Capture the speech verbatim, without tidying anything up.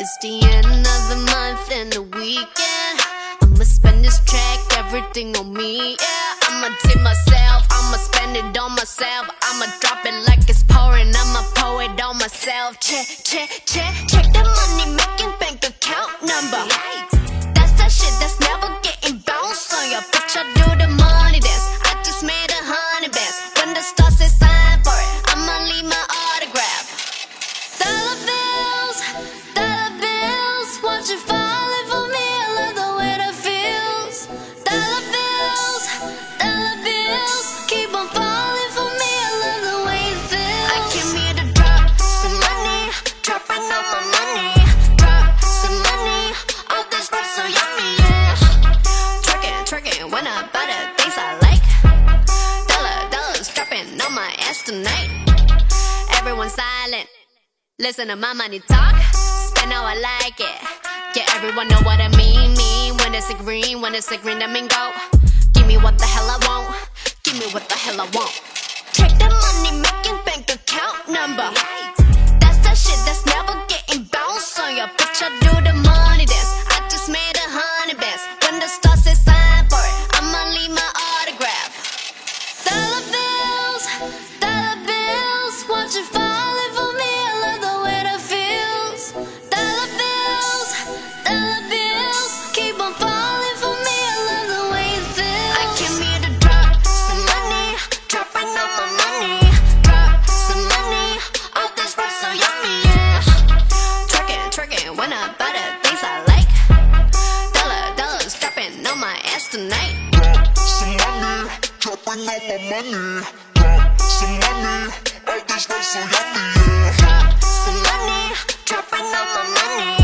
It's the end of the month and the weekend. I'ma spend this track, everything on me, yeah. I'ma tip myself, I'ma spend it on myself. I'ma drop it like it's pouring, I'ma pour it on myself. Check, check, check, check the money making bank account number. That's that shit that's never getting bounced on your bitch. I do the money dance, I just made a hundred bands. When the stars say sign for it, I'ma leave my autograph. Dollar bills, dollar bills, won't you falling for me? I love the way that feels. Dollar bills, dollar bills, keep on falling for me. I love the way it feels. I came here to drop some money, dropping all my money. Drop some money, all this stuff so yummy, yeah. Twerking, twerking, when I buy the things I like. Dollar, dollars dropping on my ass tonight. Everyone silent, listen to my money talk. Spend how I like it. Yeah, everyone know what I mean. Mean when it's a green, when it's a green, that mean go. Give me what the hell I want. Give me what the hell I want. Check the money making bank account number. That's that shit that's never getting bounced on your bitch. I do the money dance, I just made a hundred bands. When the stars say sign for it, I'ma leave my autograph. Dollar bills, dollar bills, won't you falling for me? I love the way that feels. Dollar bills, dollar bills, keep on falling for me. I love the way it feels. I came here to drop some money, dropping all my money. Drop some money, all this stuff so yummy, yeah. Twerking, twerking, when I buy the things I like. Dollar, dollars dropping on my ass tonight. Drop some money, dropping all my money. Drop some money, all this stuff so yummy, yeah. Drop some money, dropping all my money.